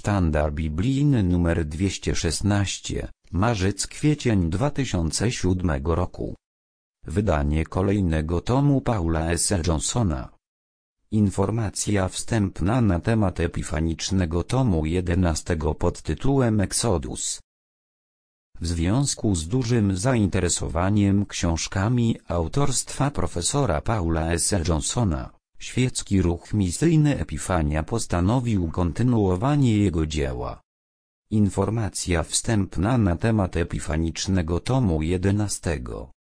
Sztandar biblijny nr 216, marzec-kwiecień 2007 roku. Wydanie kolejnego tomu Paula S. Johnsona. Informacja wstępna na temat epifanicznego tomu 11 pod tytułem Exodus. W związku z dużym zainteresowaniem książkami autorstwa profesora Paula S. Johnsona, świecki ruch misyjny Epifania postanowił kontynuowanie jego dzieła. Informacja wstępna na temat epifanicznego tomu 11.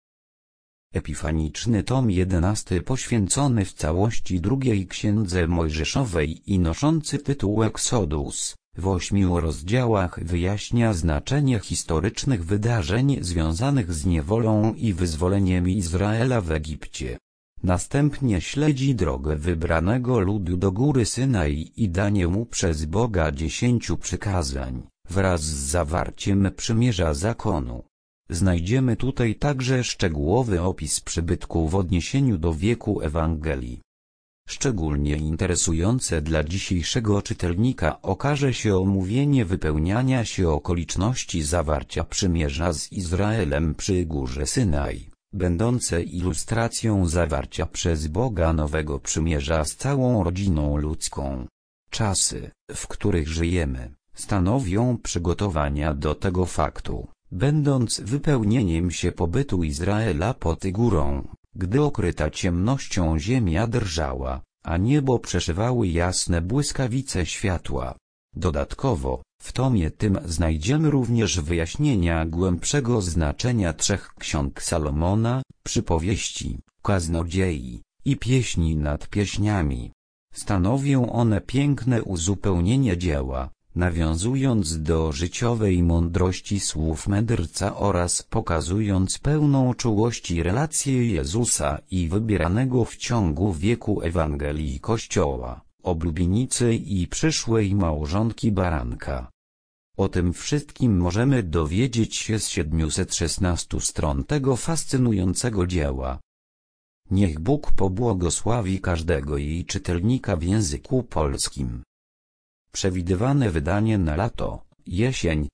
Epifaniczny tom 11 poświęcony w całości drugiej księdze mojżeszowej i noszący tytuł Exodus, w 8 rozdziałach wyjaśnia znaczenie historycznych wydarzeń związanych z niewolą i wyzwoleniem Izraela w Egipcie. Następnie śledzi drogę wybranego ludu do góry Synaj i danie mu przez Boga 10 przykazań, wraz z zawarciem przymierza zakonu. Znajdziemy tutaj także szczegółowy opis przybytku w odniesieniu do wieku Ewangelii. Szczególnie interesujące dla dzisiejszego czytelnika okaże się omówienie wypełniania się okoliczności zawarcia przymierza z Izraelem przy górze Synaj, będące ilustracją zawarcia przez Boga nowego przymierza z całą rodziną ludzką. Czasy, w których żyjemy, stanowią przygotowania do tego faktu, będąc wypełnieniem się pobytu Izraela pod górą, gdy okryta ciemnością ziemia drżała, a niebo przeszywały jasne błyskawice światła. Dodatkowo, w tomie tym znajdziemy również wyjaśnienia głębszego znaczenia 3 ksiąg Salomona, przypowieści, kaznodziei i pieśni nad pieśniami. Stanowią one piękne uzupełnienie dzieła, nawiązując do życiowej mądrości słów mędrca oraz pokazując pełną czułości relację Jezusa i wybieranego w ciągu wieku Ewangelii Kościoła, oblubienicy i przyszłej małżonki baranka. O tym wszystkim możemy dowiedzieć się z 716 stron tego fascynującego dzieła. Niech Bóg pobłogosławi każdego jej czytelnika w języku polskim. Przewidywane wydanie na lato, jesień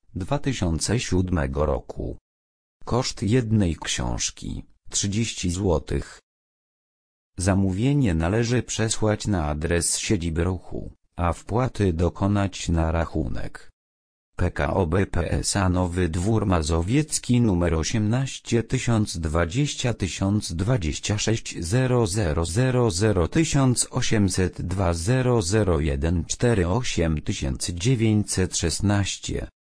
2007 roku. Koszt jednej książki 30 zł. Zamówienie należy przesłać na adres siedziby ruchu, a wpłaty dokonać na rachunek PKO BP SA Nowy Dwór Mazowiecki nr 18 1020 1026 0000 1802 001 48 916.